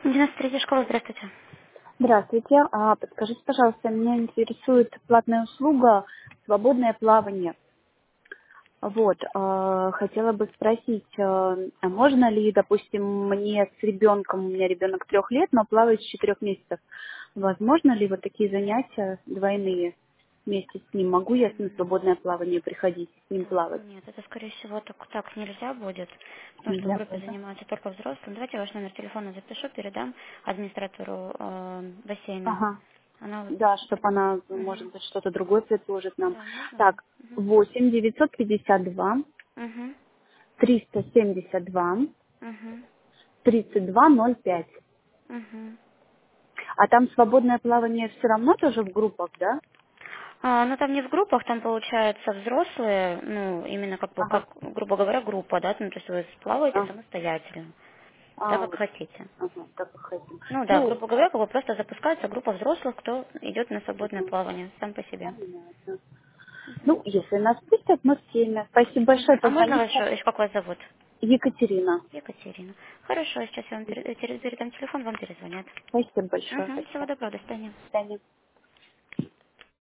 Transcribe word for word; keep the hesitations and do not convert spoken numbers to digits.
девяносто третья школа, здравствуйте. Здравствуйте. А, подскажите, пожалуйста, меня интересует платная услуга «Свободное плавание». Вот, а, хотела бы спросить, а а можно ли, допустим, мне с ребенком, у меня ребенок трех лет, но плавает с четырех месяцев, возможно ли вот такие занятия двойные вместе с ним? Могу я с ним в свободное плавание приходить, с ним Так, плавать? нет, это, скорее всего, так, так нельзя будет, потому что в Нельзя группе было, да? занимаются только взрослые. Давайте ваш номер телефона запишу, передам администратору э, бассейна. Ага. Она вот... Да, чтобы она, Угу. может быть, что-то другое предложит нам. Да, можно, да. Так, восемь девятьсот пятьдесят два Угу. триста семьдесят два Угу. тридцать два ноль пять. Угу. А там свободное плавание все равно тоже в группах, да? А, ну там не в группах, там получается взрослые, ну именно как бы, Ага. как, грубо говоря, группа, да, ну, то есть вы плаваете А, самостоятельно, так а, как вот. хотите. Ага, так и хотим. Ну да, Ну, грубо говоря, как бы просто запускается группа взрослых, кто идет на свободное ага, плавание сам по себе. понятно. Ну, если нас пустят, мы в теме. Спасибо большое, Мгм. А можно вас позвоните. еще, еще как вас зовут? Екатерина. Екатерина. Хорошо, сейчас я вам пере- пере- передам телефон, вам перезвонят. Спасибо большое. Угу, всего Спасибо. доброго, до свидания. До свидания.